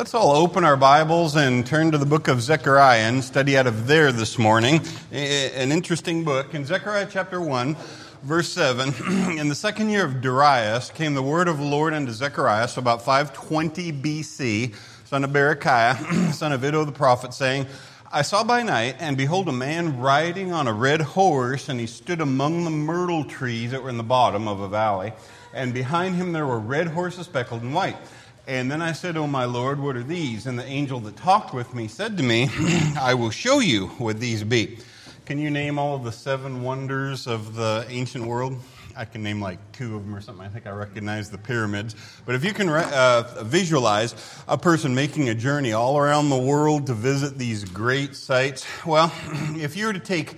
Let's all open our Bibles and turn to the book of Zechariah and study out of there this morning. An interesting book. In Zechariah chapter 1, verse 7, in the second year of Darius came the word of the Lord unto Zechariah, so about 520 BC, son of Berechiah, son of Iddo the prophet, saying, I saw by night, and behold, a man riding on a red horse, and he stood among the myrtle trees that were in the bottom of a valley. And behind him there were red horses speckled and white. And then I said, O my Lord, what are these? And the angel that talked with me said to me, I will show you what these be. Can you name all of the 7 wonders of the ancient world? I can name like 2 of them or something. I think I recognize the pyramids. But if you can visualize a person making a journey all around the world to visit these great sites, well, if you were to take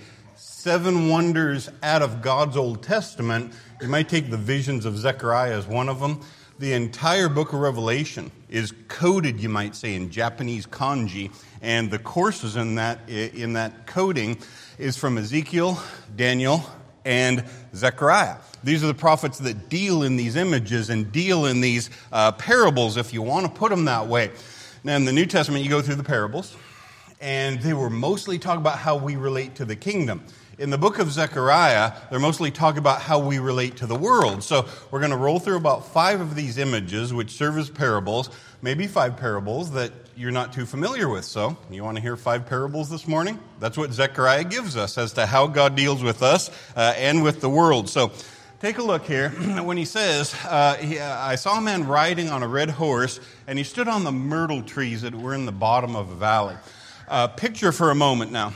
7 wonders out of God's Old Testament, you might take the visions of Zechariah as one of them. The entire book of Revelation is coded, you might say, in Japanese kanji, and the courses in that coding is from Ezekiel, Daniel, and Zechariah. These are the prophets that deal in these images and deal in these parables, if you want to put them that way. Now, in the New Testament, you go through the parables, and they were mostly talking about how we relate to the kingdom. In the book of Zechariah, they're mostly talking about how we relate to the world. So we're going to roll through about 5 of these images, which serve as parables, maybe 5 parables that you're not too familiar with. So you want to hear 5 parables this morning? That's what Zechariah gives us as to how God deals with us and with the world. So take a look here. When he says, I saw a man riding on a red horse, and he stood on the myrtle trees that were in the bottom of a valley. Picture for a moment now.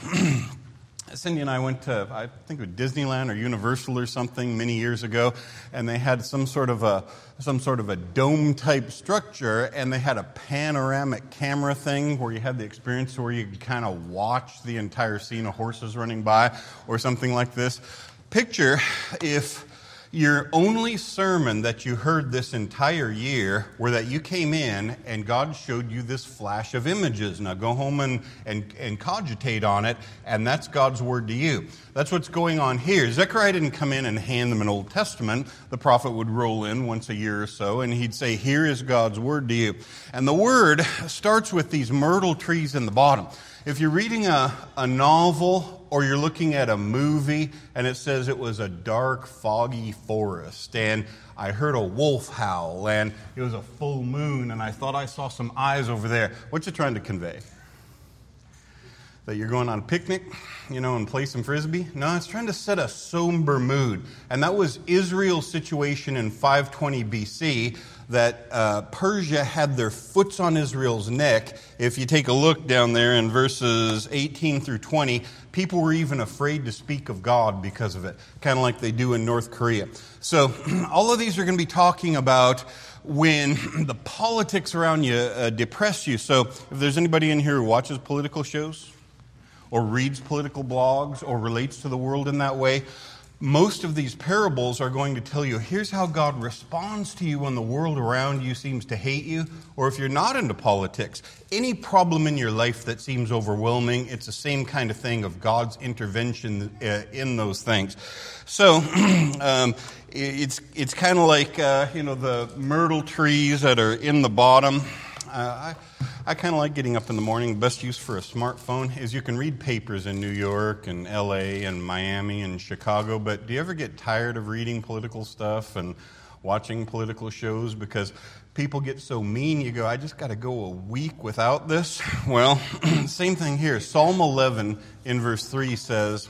Cindy and I went to, I think, Disneyland or Universal or something many years ago, and they had some sort of a dome-type structure, and they had a panoramic camera thing where you had the experience where you could kind of watch the entire scene of horses running by or something like this. Picture if your only sermon that you heard this entire year were that you came in and God showed you this flash of images. Now go home and cogitate on it, and that's God's word to you. That's what's going on here. Zechariah didn't come in and hand them an Old Testament. The prophet would roll in once a year or so, and he'd say, here is God's word to you. And the word starts with these myrtle trees in the bottom. If you're reading a novel or you're looking at a movie and it says it was a dark, foggy forest and I heard a wolf howl and it was a full moon and I thought I saw some eyes over there, what's it trying to convey? That you're going on a picnic, and play some frisbee? No, it's trying to set a somber mood. And that was Israel's situation in 520 BC, that Persia had their foots on Israel's neck. If you take a look down there in verses 18 through 20, people were even afraid to speak of God because of it, kind of like they do in North Korea. So all of these are going to be talking about when the politics around you depress you. So if there's anybody in here who watches political shows or reads political blogs or relates to the world in that way, most of these parables are going to tell you, here's how God responds to you when the world around you seems to hate you, or if you're not into politics, any problem in your life that seems overwhelming, it's the same kind of thing of God's intervention in those things. So it's kind of like the myrtle trees that are in the bottom. I kind of like getting up in the morning. The best use for a smartphone is you can read papers in New York and L.A. and Miami and Chicago, but do you ever get tired of reading political stuff and watching political shows because people get so mean you go, I just got to go a week without this? Well, same thing here. Psalm 11 in verse 3 says,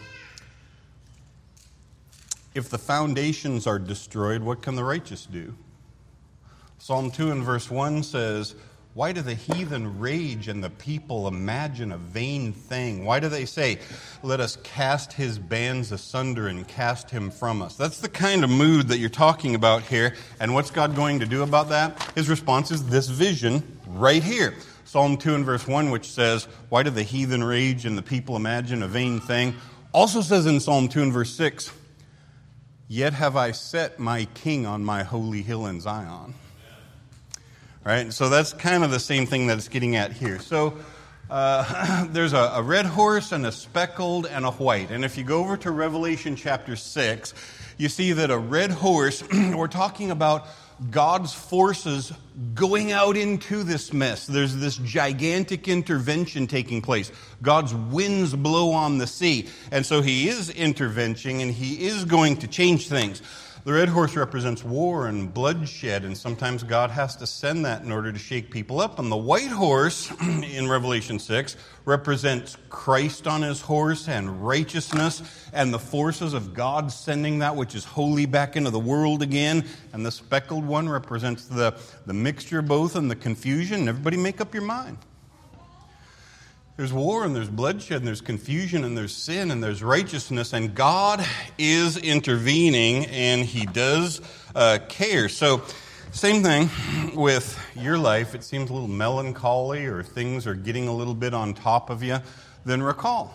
if the foundations are destroyed, what can the righteous do? Psalm 2 in verse 1 says, why do the heathen rage and the people imagine a vain thing? Why do they say, let us cast his bands asunder and cast him from us? That's the kind of mood that you're talking about here. And what's God going to do about that? His response is this vision right here. Psalm 2 and verse 1, which says, why do the heathen rage and the people imagine a vain thing? Also says in Psalm 2 and verse 6, yet have I set my king on my holy hill in Zion. Right? So that's kind of the same thing that it's getting at here. So there's a red horse and a speckled and a white. And if you go over to Revelation chapter 6, you see that a red horse, we're talking about God's forces going out into this mess. There's this gigantic intervention taking place. God's winds blow on the sea. And so he is intervening, and he is going to change things. The red horse represents war and bloodshed, and sometimes God has to send that in order to shake people up. And the white horse in Revelation 6 represents Christ on his horse and righteousness and the forces of God sending that which is holy back into the world again. And the speckled one represents the mixture both and the confusion. Everybody make up your mind. There's war and there's bloodshed and there's confusion and there's sin and there's righteousness, and God is intervening, and he does care. So same thing with your life. It seems a little melancholy or things are getting a little bit on top of you. Then recall,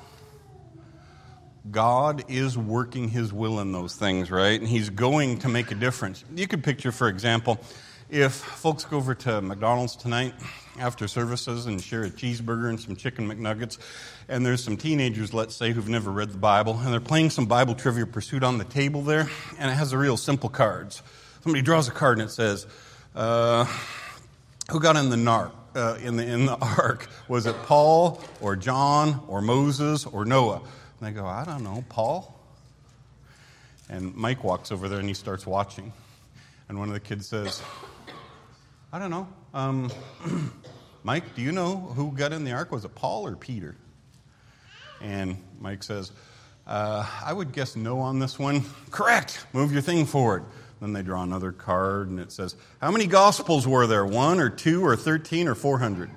God is working his will in those things, right? And he's going to make a difference. You could picture, for example, if folks go over to McDonald's tonight after services and share a cheeseburger and some chicken McNuggets, and there's some teenagers, let's say, who've never read the Bible, and they're playing some Bible trivia pursuit on the table there, and it has the real simple cards. Somebody draws a card and it says, who got in the ark? Was it Paul or John or Moses or Noah? And they go, I don't know, Paul? And Mike walks over there and he starts watching. And one of the kids says, I don't know. Mike, do you know who got in the ark? Was it Paul or Peter? And Mike says, I would guess no on this one. Correct. Move your thing forward. Then they draw another card, and it says, how many Gospels were there? 1 or 2 or 13 or 400?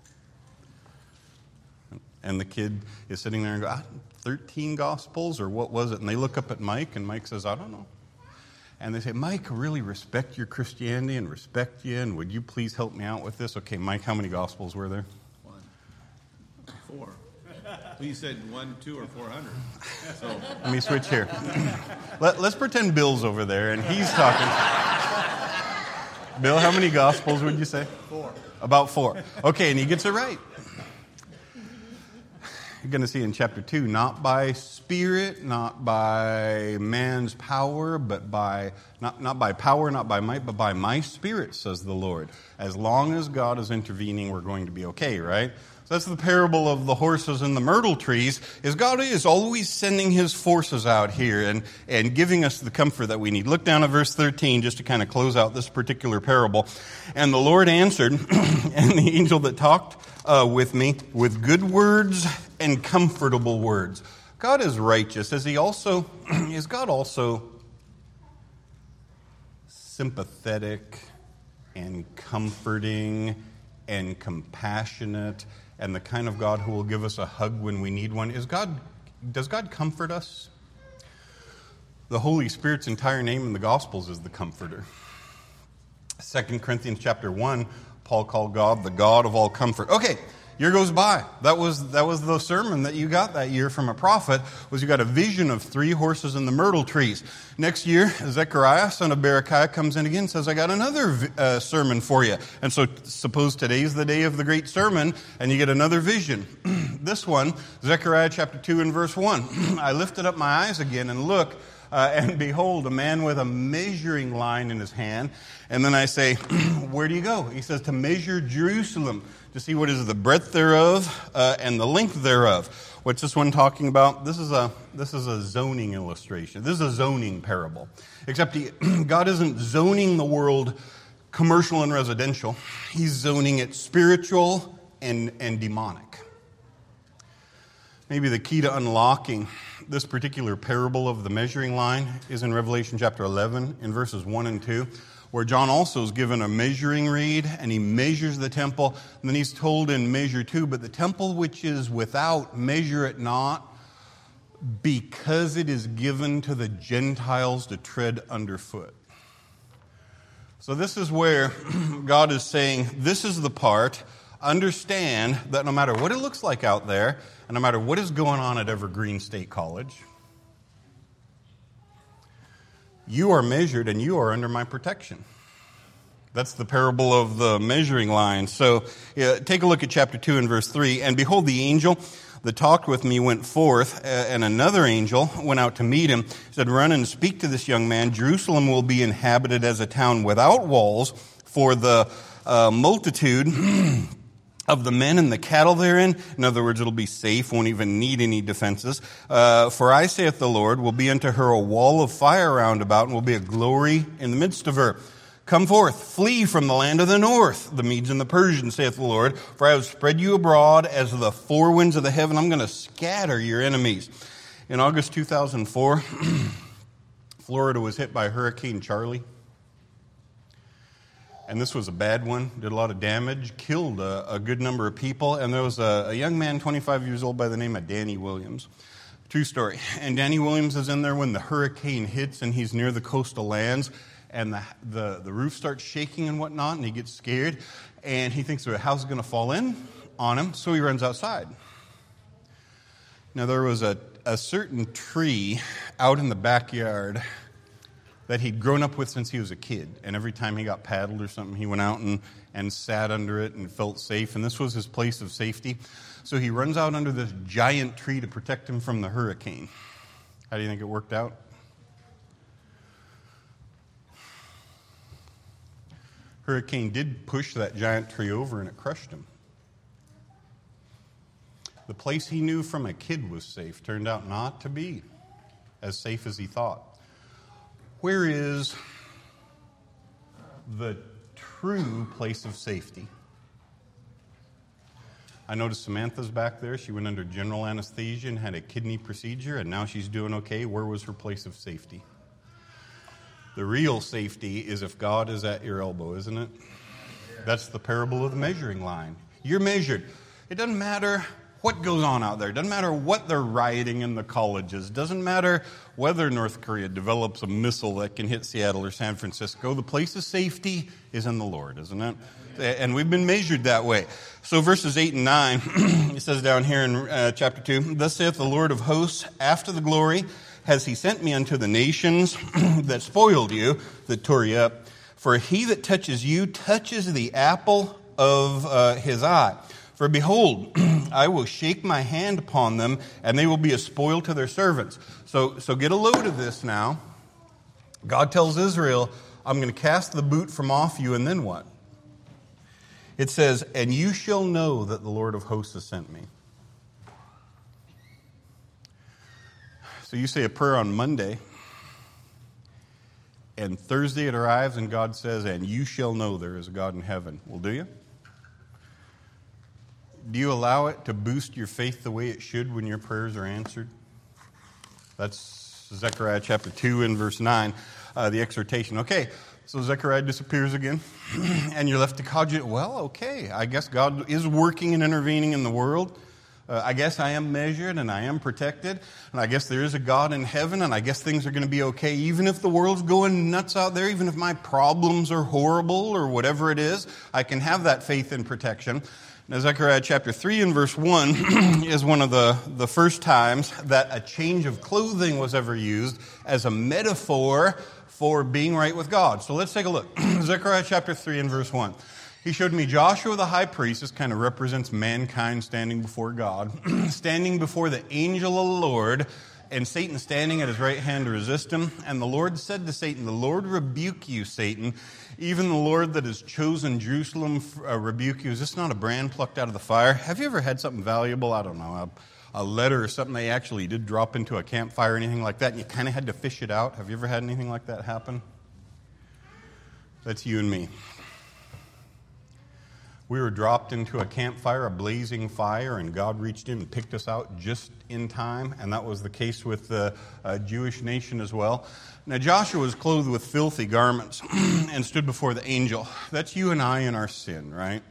And the kid is sitting there and goes, 13 Gospels, or what was it? And they look up at Mike, and Mike says, I don't know. And they say, Mike, I really respect your Christianity and respect you, and would you please help me out with this? Okay, Mike, how many Gospels were there? 1, 4. Well, you said 1, 2, or 400. So let me switch here. Let's pretend Bill's over there, and he's talking. Bill, how many Gospels would you say? 4. About 4. Okay, and he gets it right. You're going to see in chapter 2, not by spirit, not by man's power, but by, not by power, not by might, but by my spirit, says the Lord. As long as God is intervening, we're going to be okay, right? So that's the parable of the horses and the myrtle trees, is God is always sending his forces out here and giving us the comfort that we need. Look down at verse 13 just to kind of close out this particular parable. And the Lord answered, and the angel that talked with me with good words and comfortable words. God is righteous. Is God also sympathetic and comforting and compassionate and the kind of God who will give us a hug when we need one? Does God comfort us? The Holy Spirit's entire name in the Gospels is the Comforter. 2 Corinthians chapter 1, Paul called God the God of all comfort. Okay, year goes by. That was the sermon that you got that year from a prophet, was you got a vision of 3 horses and the myrtle trees. Next year, Zechariah, son of Berechiah, comes in again and says, I got another sermon for you. And so suppose today's the day of the great sermon, and you get another vision. This one, Zechariah chapter 2 and verse 1. I lifted up my eyes again and look, and behold, a man with a measuring line in his hand. And then I say, where do you go? He says, to measure Jerusalem, to see what is the breadth thereof and the length thereof. What's this one talking about? This is a zoning illustration. This is a zoning parable. Except God isn't zoning the world commercial and residential. He's zoning it spiritual and demonic. Maybe the key to unlocking this particular parable of the measuring line is in Revelation chapter 11 in verses 1 and 2, where John also is given a measuring reed, and he measures the temple. And then he's told in measure 2, but the temple which is without, measure it not, because it is given to the Gentiles to tread underfoot. So this is where God is saying, this is the part. Understand that no matter what it looks like out there, and no matter what is going on at Evergreen State College, you are measured and you are under my protection. That's the parable of the measuring line. So take a look at chapter 2 and verse 3. And behold, the angel that talked with me went forth, and another angel went out to meet him. He said, "Run and speak to this young man. Jerusalem will be inhabited as a town without walls, for the multitude of the men and the cattle therein." In other words, it'll be safe, won't even need any defenses. "For I, saith the Lord, will be unto her a wall of fire round about, and will be a glory in the midst of her. Come forth, flee from the land of the north, the Medes and the Persians, saith the Lord, for I have spread you abroad as the four winds of the heaven. I'm going to scatter your enemies." In August 2004, Florida was hit by Hurricane Charlie. And this was a bad one, did a lot of damage, killed a good number of people. And there was a young man, 25 years old, by the name of Danny Williams. True story. And Danny Williams is in there when the hurricane hits and he's near the coastal lands. And the roof starts shaking and whatnot, and he gets scared. And he thinks the house is going to fall in on him, so he runs outside. Now, there was a certain tree out in the backyard that he'd grown up with since he was a kid. And every time he got paddled or something, he went out and sat under it and felt safe. And this was his place of safety. So he runs out under this giant tree to protect him from the hurricane. How do you think it worked out? Hurricane did push that giant tree over and it crushed him. The place he knew from a kid was safe turned out not to be as safe as he thought. Where is the true place of safety? I noticed Samantha's back there. She went under general anesthesia and had a kidney procedure, and now she's doing okay. Where was her place of safety? The real safety is if God is at your elbow, isn't it? That's the parable of the measuring line. You're measured. It doesn't matter what goes on out there. It doesn't matter what they're rioting in the colleges. It doesn't matter whether North Korea develops a missile that can hit Seattle or San Francisco. The place of safety is in the Lord, isn't it? And we've been measured that way. So verses 8 and 9, it says down here in chapter 2, "Thus saith the Lord of hosts, after the glory has he sent me unto the nations that spoiled you, that tore you up. For he that touches you touches the apple of his eye. For behold, I will shake my hand upon them, and they will be a spoil to their servants." So get a load of this now. God tells Israel, "I'm going to cast the boot from off you," and then what? It says, "And you shall know that the Lord of hosts has sent me." So you say a prayer on Monday, and Thursday it arrives, and God says, "And you shall know there is a God in heaven." Well, do you? Do you allow it to boost your faith the way it should when your prayers are answered? That's Zechariah chapter 2 and verse 9, the exhortation. Okay, so Zechariah disappears again, and you're left to cogitate, well, okay, I guess God is working and intervening in the world. I guess I am measured and I am protected, and I guess there is a God in heaven, and I guess things are going to be okay, even if the world's going nuts out there, even if my problems are horrible or whatever it is, I can have that faith and protection. Now, Zechariah chapter 3 and verse 1 is one of the first times that a change of clothing was ever used as a metaphor for being right with God. So let's take a look. Zechariah chapter 3 and verse 1. "He showed me Joshua the high priest," this kind of represents mankind standing before God, "standing before the angel of the Lord, and Satan standing at his right hand to resist him. And the Lord said to Satan, 'The Lord rebuke you, Satan. Even the Lord that has chosen Jerusalem rebuke you.'" Is this not a brand plucked out of the fire? Have you ever had something valuable, I don't know, a letter or something they actually did drop into a campfire or anything like that, and you kind of had to fish it out? Have you ever had anything like that happen? That's you and me. We were dropped into a campfire, a blazing fire, and God reached in and picked us out just in time, and that was the case with the Jewish nation as well. Now, Joshua was clothed with filthy garments and stood before the angel. That's you and I in our sin, right?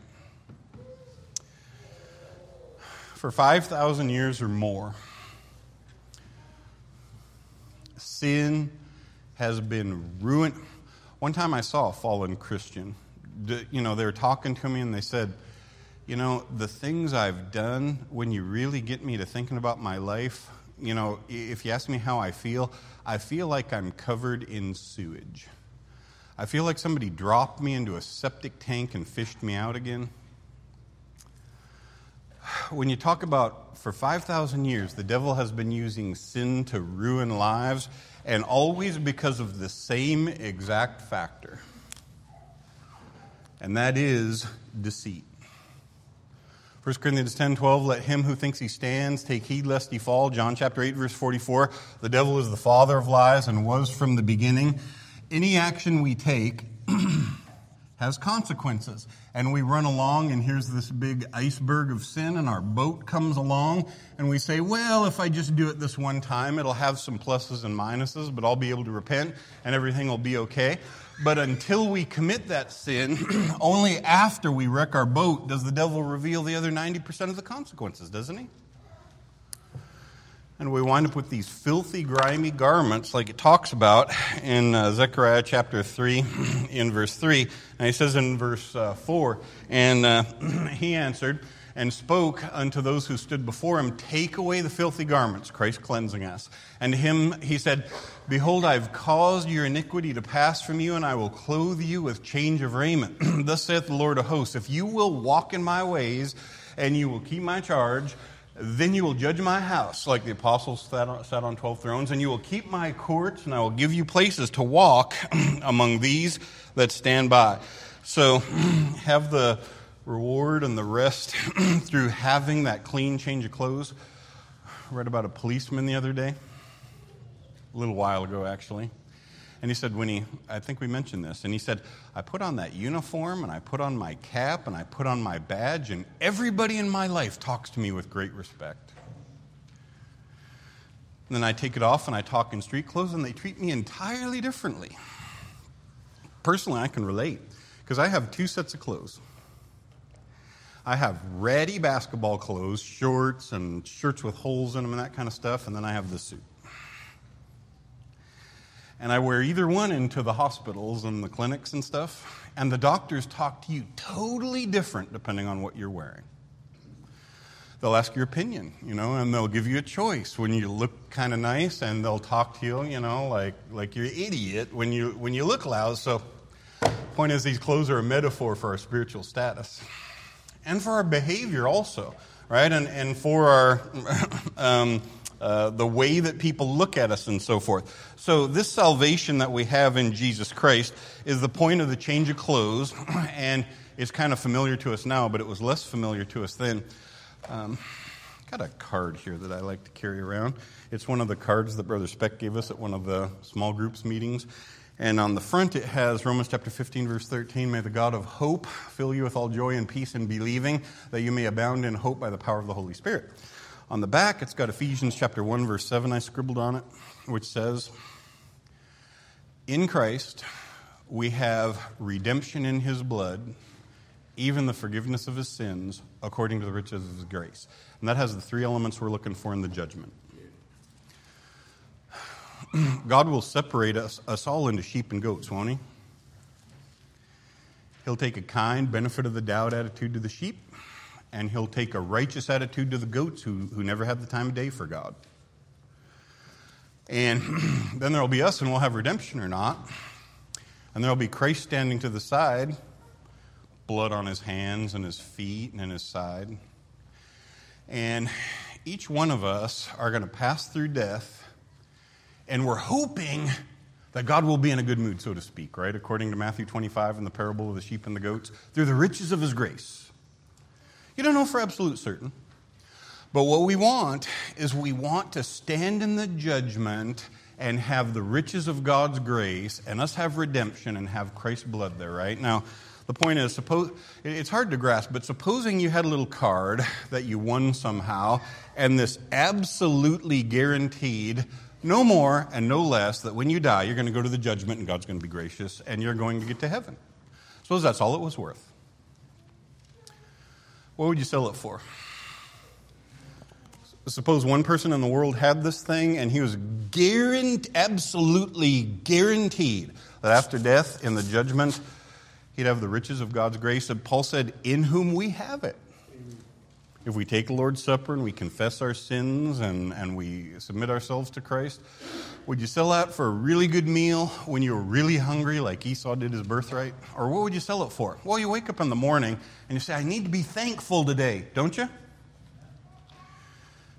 For 5,000 years or more, sin has been ruined. One time I saw a fallen Christian. They were talking to me and they said, the things I've done, when you really get me to thinking about my life, if you ask me how I feel like I'm covered in sewage. I feel like somebody dropped me into a septic tank and fished me out again. when you talk about for 5,000 years, the devil has been using sin to ruin lives, and always because of the same exact factor. And that is deceit. 1 Corinthians 10:12, let him who thinks he stands take heed lest he fall. John chapter 8, verse 44, the devil is the father of lies and was from the beginning. Any action we take has consequences. And we run along, and here's this big iceberg of sin, and our boat comes along, and we say, well, if I just do it this one time, it'll have some pluses and minuses, but I'll be able to repent, and everything will be okay. But until we commit that sin, only after we wreck our boat does the devil reveal the other 90% of the consequences, doesn't he? And we wind up with these filthy, grimy garments like it talks about in Zechariah chapter 3 in verse 3. And he says in verse 4, and he answered and spoke unto those who stood before him, take away the filthy garments, Christ cleansing us. And to him he said, behold, I've caused your iniquity to pass from you, and I will clothe you with change of raiment. Thus saith the Lord of hosts, if you will walk in my ways, and you will keep my charge, then you will judge my house, like the apostles sat on 12 thrones, and you will keep my courts, and I will give you places to walk among these that stand by. So have the reward and the rest through having that clean change of clothes. I read about a policeman the other day, a little while ago actually, and he said I think we mentioned this, and he said, I put on that uniform, and I put on my cap, and I put on my badge, and everybody in my life talks to me with great respect. And then I take it off, and I talk in street clothes, and they treat me entirely differently. Personally, I can relate, because I have two sets of clothes. I have ratty basketball clothes, shorts, and shirts with holes in them and that kind of stuff, and then I have this suit. And I wear either one into the hospitals and the clinics and stuff, and the doctors talk to you totally different depending on what you're wearing. They'll ask your opinion, and they'll give you a choice when you look kind of nice, and they'll talk to you, like you're an idiot when you look loud. So point is, these clothes are a metaphor for our spiritual status. And for our behavior also, right? And for our the way that people look at us and so forth. So this salvation that we have in Jesus Christ is the point of the change of clothes, and it's kind of familiar to us now, but it was less familiar to us then. Got a card here that I like to carry around. It's one of the cards that Brother Speck gave us at one of the small groups meetings. And on the front it has Romans chapter 15, verse 13, may the God of hope fill you with all joy and peace in believing, that you may abound in hope by the power of the Holy Spirit. On the back it's got Ephesians chapter 1, verse 7, I scribbled on it, which says, in Christ we have redemption in his blood, even the forgiveness of his sins, according to the riches of his grace. And that has the three elements we're looking for in the judgment. God will separate us all into sheep and goats, won't he? He'll take a kind, benefit of the doubt attitude to the sheep, and he'll take a righteous attitude to the goats who never had the time of day for God. And then there'll be us, and we'll have redemption or not. And there'll be Christ standing to the side, blood on his hands and his feet and in his side. And each one of us are going to pass through death, and we're hoping that God will be in a good mood, so to speak, right? According to Matthew 25 and the parable of the sheep and the goats, through the riches of his grace. You don't know for absolute certain. But what we want is we want to stand in the judgment and have the riches of God's grace, and us have redemption and have Christ's blood there, right? Now, the point is, it's hard to grasp, but supposing you had a little card that you won somehow, and this absolutely guaranteed, no more and no less, that when you die, you're going to go to the judgment and God's going to be gracious and you're going to get to heaven. Suppose that's all it was worth. What would you sell it for? Suppose one person in the world had this thing and he was absolutely guaranteed that after death, in the judgment, he'd have the riches of God's grace. And Paul said, in whom we have it. If we take the Lord's Supper and we confess our sins and we submit ourselves to Christ, would you sell out for a really good meal when you were really hungry like Esau did his birthright? Or what would you sell it for? Well, you wake up in the morning and you say, I need to be thankful today, don't you?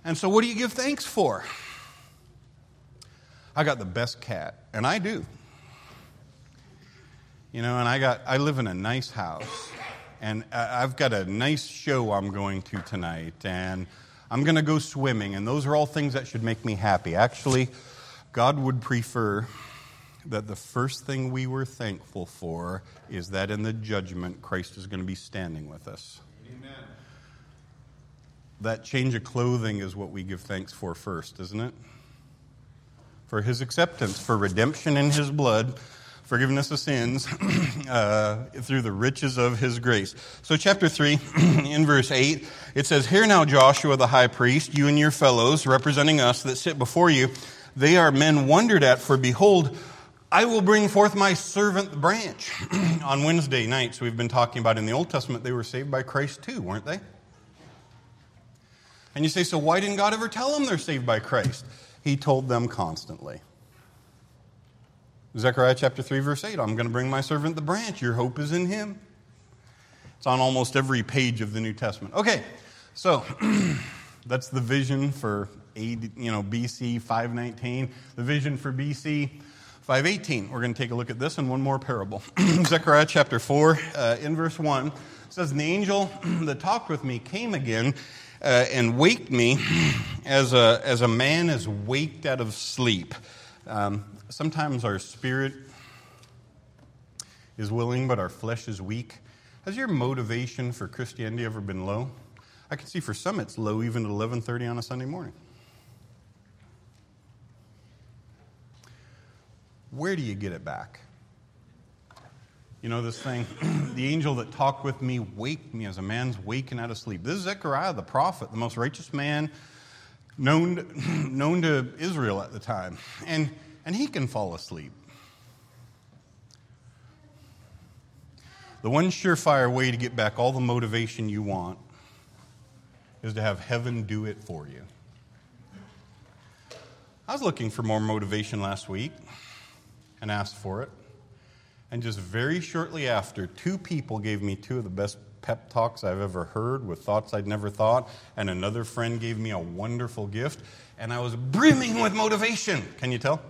And so what do you give thanks for? I got the best cat, and I do. And I live in a nice house, and I've got a nice show I'm going to tonight, and I'm going to go swimming, and those are all things that should make me happy. Actually, God would prefer that the first thing we were thankful for is that in the judgment, Christ is going to be standing with us. Amen. That change of clothing is what we give thanks for first, isn't it? For his acceptance, for redemption in his blood, forgiveness of sins through the riches of his grace. So chapter 3, in verse 8, it says, "Hear now, Joshua the high priest, you and your fellows, representing us that sit before you, they are men wondered at, for behold, I will bring forth my servant the branch." On Wednesday nights, we've been talking about in the Old Testament, they were saved by Christ too, weren't they? And you say, so why didn't God ever tell them they're saved by Christ? He told them constantly. Zechariah chapter 3, verse 8, I'm going to bring my servant the branch. Your hope is in him. It's on almost every page of the New Testament. Okay, so that's the vision for BC 519, the vision for BC 518. We're going to take a look at this and one more parable. Zechariah chapter 4, in verse 1, it says, "And the angel that talked with me came again and waked me as a man is waked out of sleep." Sometimes our spirit is willing, but our flesh is weak. Has your motivation for Christianity ever been low? I can see for some it's low even at 11:30 on a Sunday morning. Where do you get it back? This thing, the angel that talked with me waked me as a man's waking out of sleep. This is Zechariah the prophet, the most righteous man known to Israel at the time. And he can fall asleep. The one surefire way to get back all the motivation you want is to have heaven do it for you. I was looking for more motivation last week and asked for it. And just very shortly after, 2 people gave me 2 of the best pep talks I've ever heard with thoughts I'd never thought. And another friend gave me a wonderful gift. And I was brimming with motivation. Can you tell?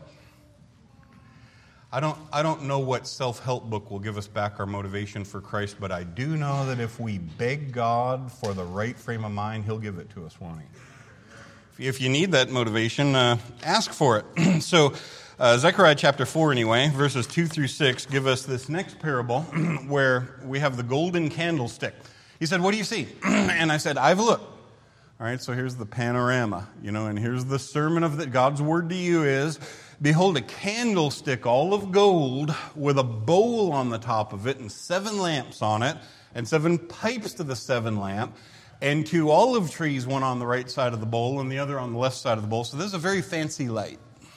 I don't know what self-help book will give us back our motivation for Christ, but I do know that if we beg God for the right frame of mind, he'll give it to us, won't he? If you need that motivation, ask for it. So Zechariah chapter 4, anyway, verses 2 through 6, give us this next parable where we have the golden candlestick. He said, "What do you see?" And I said, "I've looked." All right, so here's the panorama, and here's the sermon of that God's word to you is, "Behold, a candlestick all of gold with a bowl on the top of it and 7 lamps on it and 7 pipes to the 7 lamp and 2 olive trees, one on the right side of the bowl and the other on the left side of the bowl." So this is a very fancy light.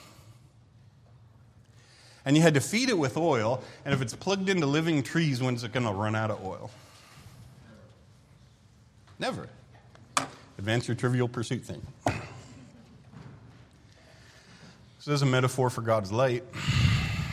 And you had to feed it with oil, and if it's plugged into living trees, when's it going to run out of oil? Never. Advance your Trivial Pursuit thing. So this is a metaphor for God's light. I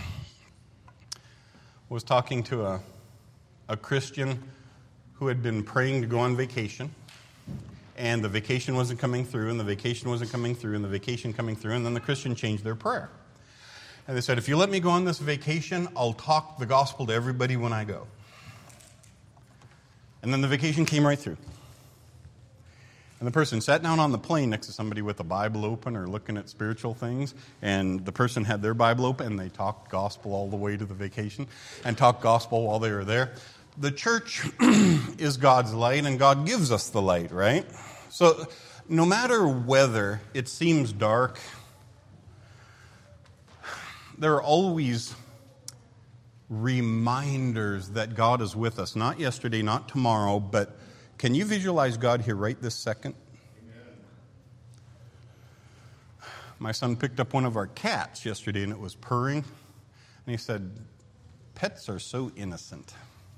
was talking to a Christian who had been praying to go on vacation, and the vacation wasn't coming through, and the vacation wasn't coming through, and the vacation coming through, and then the Christian changed their prayer. And they said, "If you let me go on this vacation, I'll talk the gospel to everybody when I go." And then the vacation came right through. And the person sat down on the plane next to somebody with a Bible open or looking at spiritual things, and the person had their Bible open, and they talked gospel all the way to the vacation and talked gospel while they were there. The church is God's light, and God gives us the light, right? So no matter whether it seems dark, there are always reminders that God is with us. Not yesterday, not tomorrow, but can you visualize God here right this second? Amen. My son picked up one of our cats yesterday, and it was purring. And he said, "Pets are so innocent."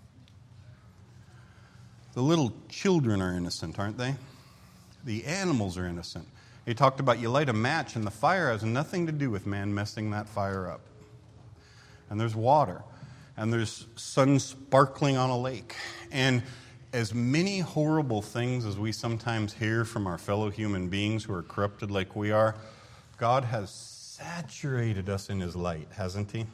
The little children are innocent, aren't they? The animals are innocent. He talked about you light a match, and the fire has nothing to do with man messing that fire up. And there's water, and there's sun sparkling on a lake. And as many horrible things as we sometimes hear from our fellow human beings who are corrupted like we are, God has saturated us in His light, hasn't He?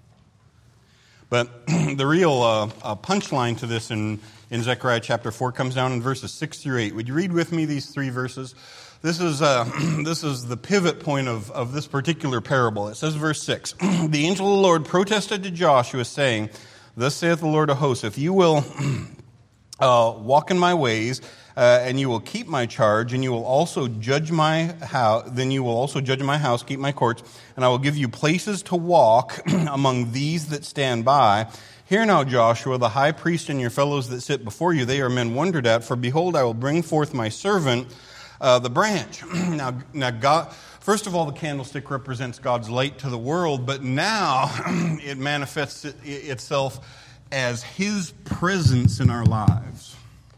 But the real punchline to this in Zechariah chapter 4 comes down in verses 6 through 8. Would you read with me these three verses? This is the pivot point of this particular parable. It says, verse 6, the angel of the Lord protested to Joshua, saying, thus saith the Lord of hosts, if you will walk in my ways, and you will keep my charge, and you will also judge my house, then you will also judge my house, keep my courts, and I will give you places to walk among these that stand by. Hear now, Joshua, the high priest and your fellows that sit before you, they are men wondered at, for behold, I will bring forth my servant, the branch. Now God, first of all, the candlestick represents God's light to the world, but now it manifests itself as His presence in our lives.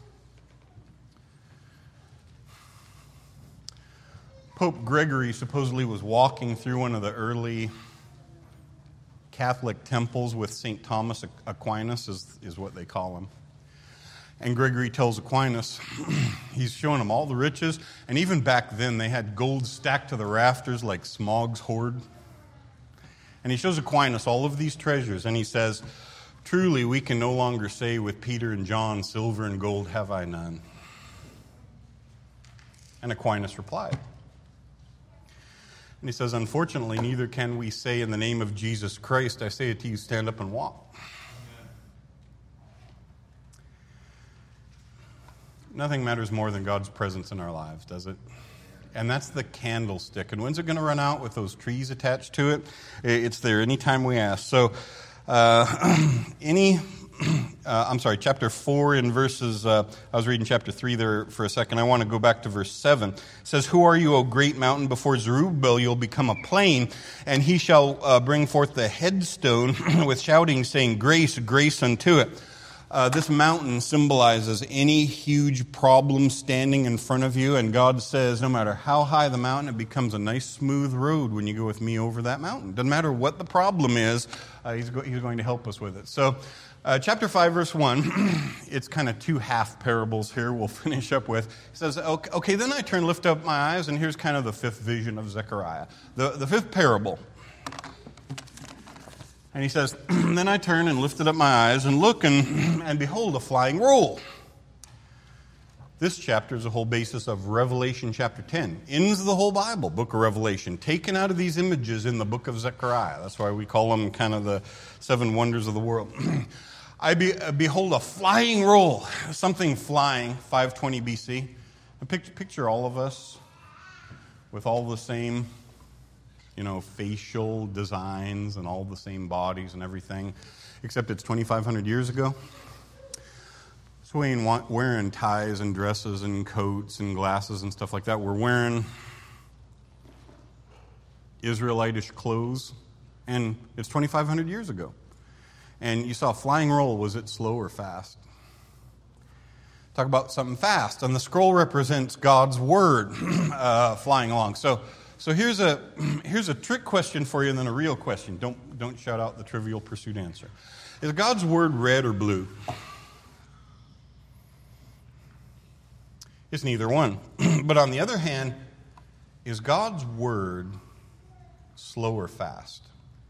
Pope Gregory supposedly was walking through one of the early Catholic temples with St. Thomas Aquinas, is what they call him. And Gregory tells Aquinas, he's showing him all the riches, and even back then they had gold stacked to the rafters like Smaug's hoard. And he shows Aquinas all of these treasures, and he says, truly we can no longer say with Peter and John, silver and gold have I none. And Aquinas replied. And he says, unfortunately, neither can we say in the name of Jesus Christ, I say it to you, stand up and walk. Nothing matters more than God's presence in our lives, does it? And that's the candlestick. And when's it going to run out with those trees attached to it? It's there anytime we ask. So, chapter 4 in verses, I was reading chapter 3 there for a second. I want to go back to verse 7. It says, who are you, O great mountain? Before Zerubbabel you'll become a plain, and he shall bring forth the headstone with shouting, saying, grace, grace unto it. This mountain symbolizes any huge problem standing in front of you, and God says, no matter how high the mountain, it becomes a nice smooth road when you go with me over that mountain. Doesn't matter what the problem is, he's going to help us with it. So, chapter 5, verse 1, it's kind of two half parables here we'll finish up with. It says, okay, then I lift up my eyes, and here's kind of the fifth vision of Zechariah. The fifth parable. And he says, then I turned and lifted up my eyes and look, and behold, a flying roll. This chapter is the whole basis of Revelation chapter 10. Ends the whole Bible, book of Revelation, taken out of these images in the book of Zechariah. That's why we call them kind of the seven wonders of the world. I behold a flying roll, something flying, 520 BC. Picture all of us with all the same, facial designs and all the same bodies and everything, except it's 2,500 years ago. So we ain't wearing ties and dresses and coats and glasses and stuff like that. We're wearing Israelitish clothes, and it's 2,500 years ago. And you saw a flying roll. Was it slow or fast? Talk about something fast. And the scroll represents God's word flying along. So here's a trick question for you, and then a real question. Don't shout out the Trivial Pursuit answer. Is God's word red or blue? It's neither one. But on the other hand, is God's word slow or fast?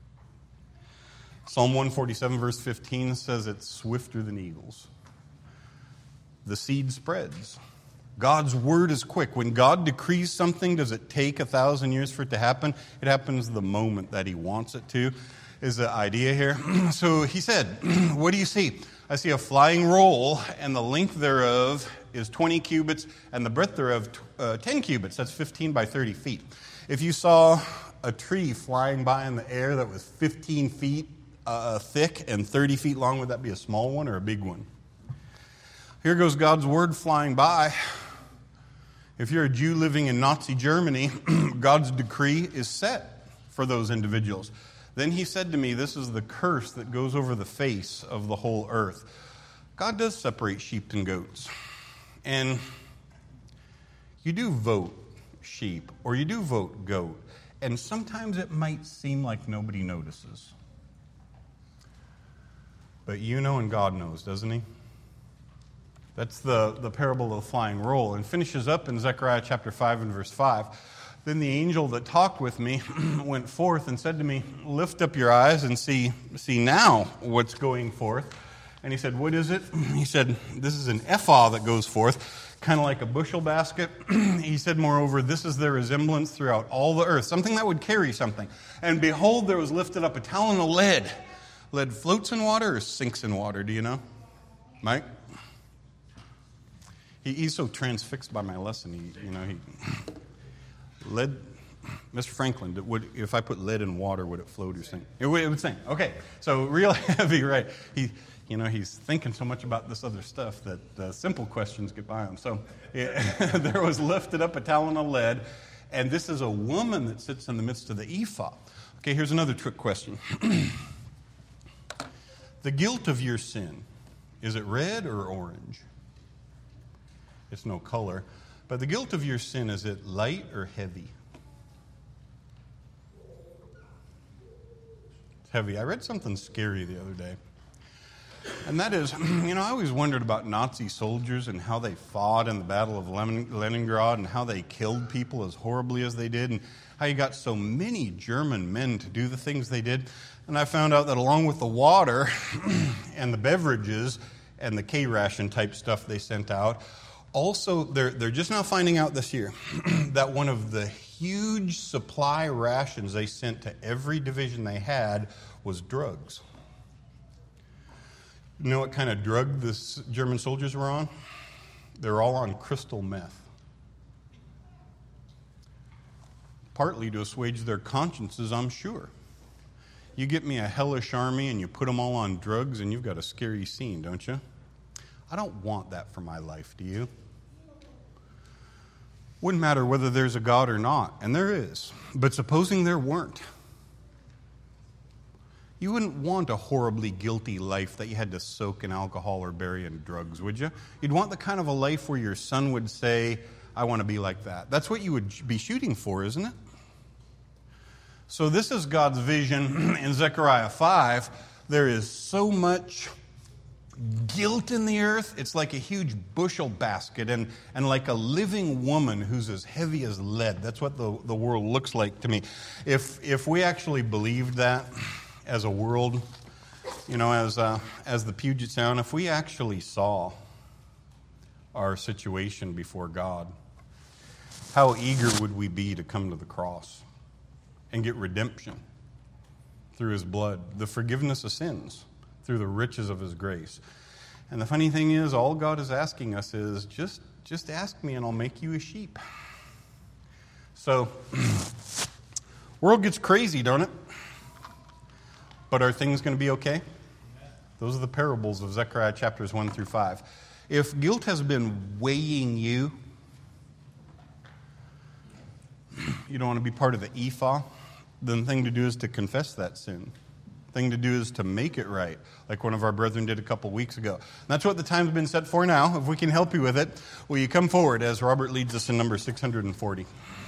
Psalm 147 verse 15 says it's swifter than eagles. The seed spreads. God's word is quick. When God decrees something, does it take 1,000 years for it to happen? It happens the moment that He wants it to, is the idea here. So He said, what do you see? I see a flying roll, and the length thereof is 20 cubits, and the breadth thereof 10 cubits. That's 15 by 30 feet. If you saw a tree flying by in the air that was 15 feet thick and 30 feet long, would that be a small one or a big one? Here goes God's word flying by. If you're a Jew living in Nazi Germany, God's decree is set for those individuals. Then He said to me, this is the curse that goes over the face of the whole earth. God does separate sheep and goats. And you do vote sheep, or you do vote goat. And sometimes it might seem like nobody notices. But you know and God knows, doesn't He? That's the parable of the flying roll, and finishes up in Zechariah chapter 5 and verse 5. Then the angel that talked with me went forth and said to me, lift up your eyes and see now what's going forth. And he said, what is it? He said, this is an ephah that goes forth, kind of like a bushel basket. He said, moreover, this is their resemblance throughout all the earth, something that would carry something. And behold, there was lifted up a talent of lead. Lead floats in water or sinks in water, do you know? Mike? He's so transfixed by my lesson. Lead. Mr. Franklin, if I put lead in water, would it float or sink? It would sink. Okay, so real heavy, right? He's thinking so much about this other stuff that simple questions get by him. So there was lifted up a talent of lead, and this is a woman that sits in the midst of the ephah. Okay, here's another trick question. The guilt of your sin, is it red or orange? It's no color. But the guilt of your sin, is it light or heavy? It's heavy. I read something scary the other day. And that is, I always wondered about Nazi soldiers and how they fought in the Battle of Leningrad and how they killed people as horribly as they did and how you got so many German men to do the things they did. And I found out that along with the water and the beverages and the K-ration type stuff they sent out, also, they're just now finding out this year that one of the huge supply rations they sent to every division they had was drugs. You know what kind of drug the German soldiers were on? They're all on crystal meth. Partly to assuage their consciences, I'm sure. You get me a hellish army and you put them all on drugs and you've got a scary scene, don't you? I don't want that for my life, do you? Wouldn't matter whether there's a God or not, and there is. But supposing there weren't, you wouldn't want a horribly guilty life that you had to soak in alcohol or bury in drugs, would you? You'd want the kind of a life where your son would say, I want to be like that. That's what you would be shooting for, isn't it? So this is God's vision in Zechariah 5. There is so much guilt in the earth. It's like a huge bushel basket and like a living woman who's as heavy as lead. That's what the world looks like to me. If we actually believed that as a world, as the Puget Sound, if we actually saw our situation before God, how eager would we be to come to the cross and get redemption through His blood, the forgiveness of sins through the riches of His grace. And the funny thing is, all God is asking us is, just ask me and I'll make you a sheep. So, world gets crazy, don't it? But are things going to be okay? Those are the parables of Zechariah chapters 1 through 5. If guilt has been weighing you, you don't want to be part of the ephah, then the thing to do is to confess that sin. Thing to do is to make it right, like one of our brethren did a couple weeks ago. And that's what the time's been set for now. If we can help you with it, will you come forward as Robert leads us in number 640.